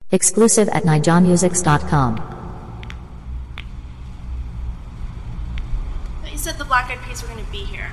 Exclusive at nijamusics.com. But you said the Black Eyed Peas were going to be here.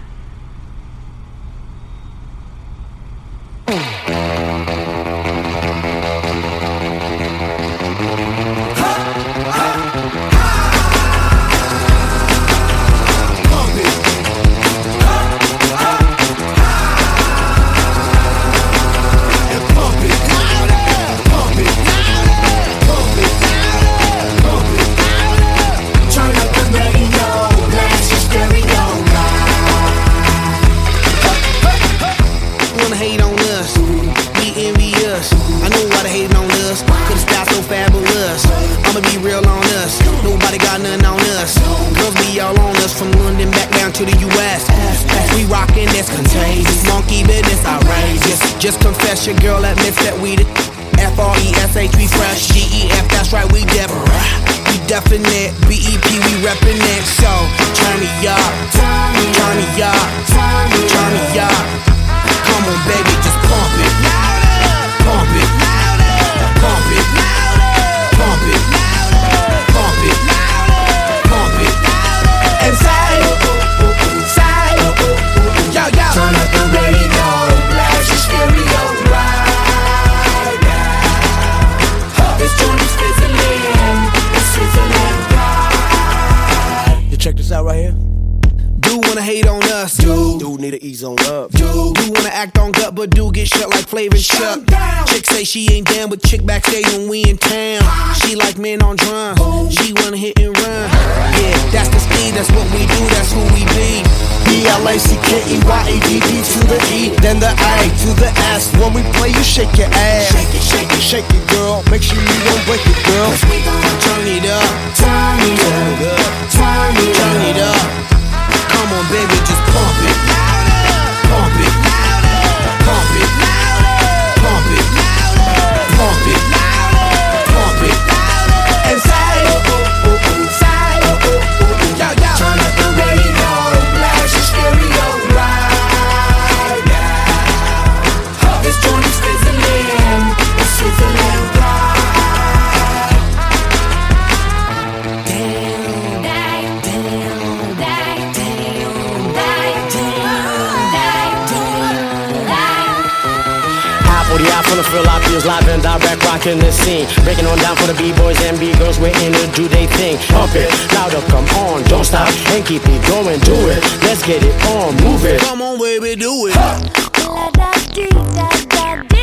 Hate on us, be envious. I know why they hating on us, cause the style so fabulous. I'ma be real on us, nobody got nothing on us. Girls be all on us, from London back down to the US. We rockin', that's contagious, monkey business outrageous. Just confess your girl admits that we the F-R-E-S-H, we fresh. G-E-F, that's right, we Deborah. We definite, B-E-P, we reppin' it. So, turn me up, turn me up, turn me up. Come on, baby, just pump it. Pump it. Pump it. Pump it. Pump it. Pump it. And say, yo, yo. Turn up the radio, blast your stereo right now. This joint is fizzling, it's sizzling right. You check this out right here. Do wanna hate on us, do need to ease on up, do wanna act on gut, but do get shut like Flavor and Chuck. Chick say she ain't down, but chick backstage when we in town. She like men on drums, she wanna hit and run. Yeah, that's the speed, that's what we do, that's who we be. B-L-A-C-K-E-Y-A-D-D to the E, then the A to the S. When we play, you shake your ass. Shake it, shake it, shake it, girl. Make sure you don't break it, girl. Cause we gon' turn it up, turn it up, turn it up. Come on, baby, just pump it. Pump it. Pump it. Pump it. Pump it. Pump it. And say, yo, yo. Turn up the radio, blast your stereo right now. This joint is fizzling, it's sizzling right. I finna feel like feels live and direct, rocking the scene. Breaking on down for the B-boys and B-girls, we're in to do they thing. Pump it, louder, come on, don't stop, and keep it going, do it. Let's get it on, move it. Come on, baby, do it.